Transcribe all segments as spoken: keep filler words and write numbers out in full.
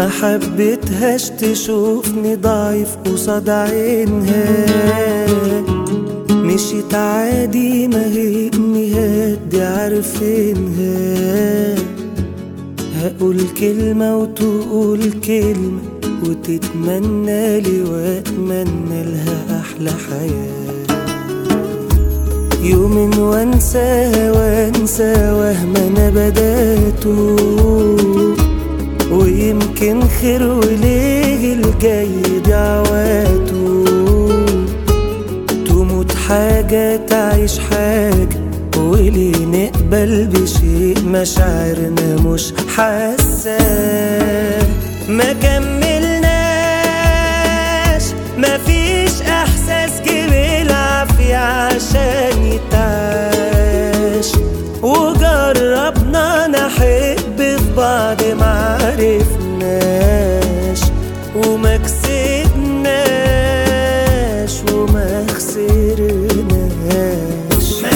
ما حبيتهاش تشوفني ضعيف قصاد عينها، مشيت عادي ما هي امنيات دي عارفينها. هقول كلمة وتقول كلمة وتتمنى لي واتمنى لها احلى حياة. يوم وانساها وانسى وهم انا بداته، ويمكن خير وليه الجاي دعواته. تموت حاجة تعيش حاجة، وليه نقبل بشيء مشاعرنا مش حاسة. ما كملناش مفيش احساس جه بالعافية عشان يتعاش، وجربنا نحب في بعض معرفناش، وما كسبناش وما خسرناش. ما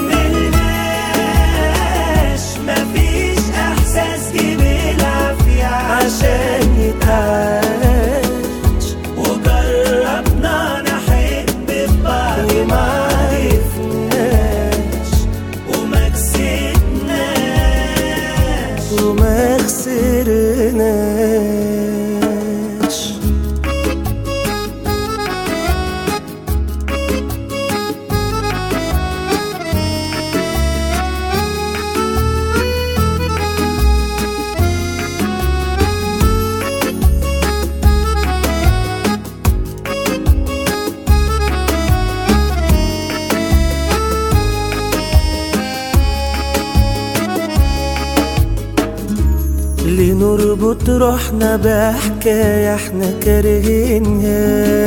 كملناش مفيش احساس جه بالعافية عشان يتعاش، وجربنا نحب في بعض معرفناش، وما كسبناش وما خسرناش. لنربط روحنا بحكاية احنا كارهينها،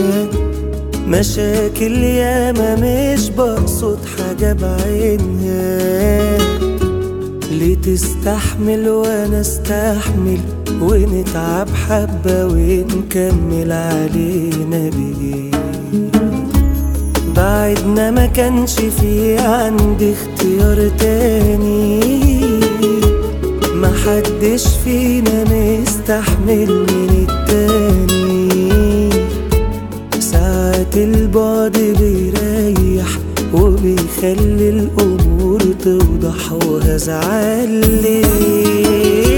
مشاكل ياما مش بقصد حاجة بعينها. ليه تستحمل وانا استحمل ونتعب حبة ونكمل علينا بيه. بعدنا ما كانش في عندي اختيار تاني، محدش فينا مستحمل من التاني. ساعات البعد بيريح وبيخلي الأمور توضح، وهزعل ليه